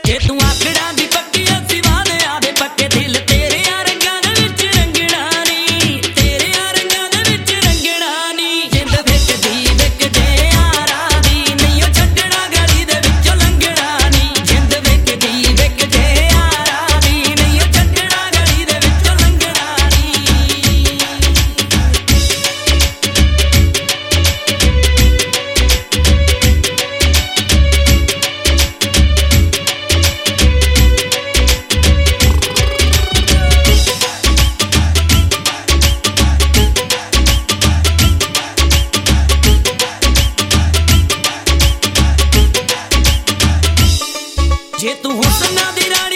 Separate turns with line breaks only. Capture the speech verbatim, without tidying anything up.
जे तू आकड़ा दी पक्की अस्सी वाले आदे पक्के दिल तेरे रंगां दे विच रंगना नी तेरे रंगां दे विच रंगना नी जिंद विकदी विकदे यारा दी नहीं ओ छड्डना गली दे विचों लंघना नी जिंद विकदी विकदे यारा दी नहीं ओ छड्डना गली दे विचों लंघना नी जे तू हुस्ना दी रानी